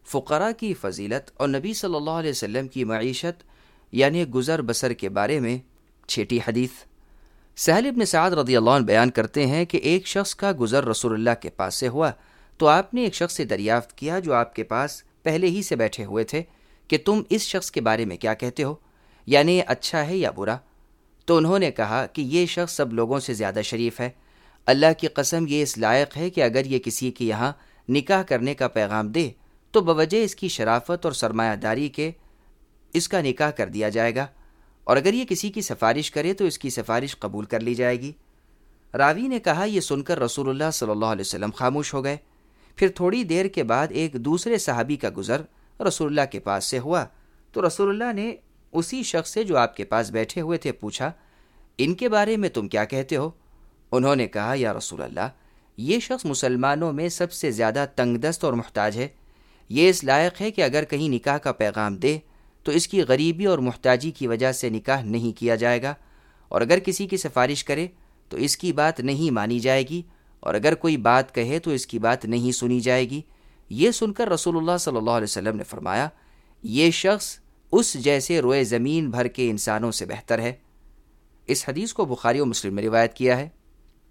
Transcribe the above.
فقراء کی فضیلت اور نبی صلی اللہ علیہ وسلم کی معیشت یعنی گزر بسر کے بارے میں چھٹی حدیث۔ سہل بن سعد رضی اللہ عنہ بیان کرتے ہیں کہ ایک شخص کا گزر رسول اللہ کے پاس سے ہوا تو آپ نے ایک شخص سے دریافت کیا جو آپ کے پاس پہلے ہی سے بیٹھے ہوئے تھے کہ تم اس شخص کے بارے میں کیا کہتے ہو، یعنی اچھا ہے یا برا؟ تو انہوں نے کہا کہ یہ شخص سب لوگوں سے زیادہ شریف ہے، اللہ کی قسم یہ اس لائق ہے کہ اگر یہ کسی کے یہاں نکاح کرنے کا پیغام دے تو بوجہ اس کی شرافت اور سرمایہ داری کے اس کا نکاح کر دیا جائے گا، اور اگر یہ کسی کی سفارش کرے تو اس کی سفارش قبول کر لی جائے گی۔ راوی نے کہا یہ سن کر رسول اللہ صلی اللہ علیہ وسلم خاموش ہو گئے۔ پھر تھوڑی دیر کے بعد ایک دوسرے صحابی کا گزر رسول اللہ کے پاس سے ہوا تو رسول اللہ نے اسی شخص سے جو آپ کے پاس بیٹھے ہوئے تھے پوچھا، ان کے بارے میں تم کیا کہتے ہو؟ انہوں نے کہا یا رسول اللہ، یہ شخص مسلمانوں میں سب سے زیادہ تنگ دست اور محتاج ہے، یہ اس لائق ہے کہ اگر کہیں نکاح کا پیغام دے تو اس کی غریبی اور محتاجی کی وجہ سے نکاح نہیں کیا جائے گا، اور اگر کسی کی سفارش کرے تو اس کی بات نہیں مانی جائے گی، اور اگر کوئی بات کہے تو اس کی بات نہیں سنی جائے گی۔ یہ سن کر رسول اللہ صلی اللہ علیہ وسلم نے فرمایا یہ شخص اس جیسے روئے زمین بھر کے انسانوں سے بہتر ہے۔ اس حدیث کو بخاری و مسلم میں روایت کیا ہے۔